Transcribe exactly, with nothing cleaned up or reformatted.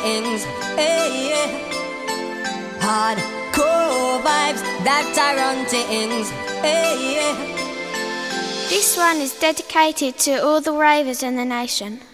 things. Hey, yeah. Hardcore vibes that are on things. Hey, yeah. This one is dedicated to all the ravers in the nation.